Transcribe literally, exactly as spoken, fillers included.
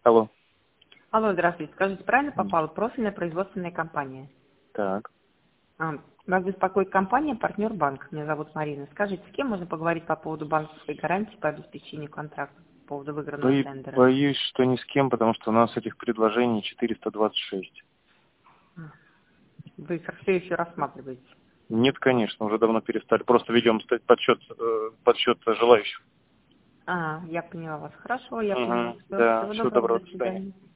Алло. Алло, здравствуйте. Скажите, правильно попала? Профильная производственная компания. Так. А, вас беспокоит компания «Партнер Банк». Меня зовут Марина. Скажите, с кем можно поговорить по поводу банковской гарантии по обеспечению контракта, по поводу выигранного Бо- тендера? Боюсь, что ни с кем, потому что у нас этих предложений четыреста двадцать шесть. Вы их все еще рассматриваете? Нет, конечно, уже давно перестали. Просто ведем ст- подсчет, э, подсчет желающих. А, я поняла вас. Хорошо, я поняла. Угу. Все, Да, всего всего доброго, доброго, до до свидания. свидания.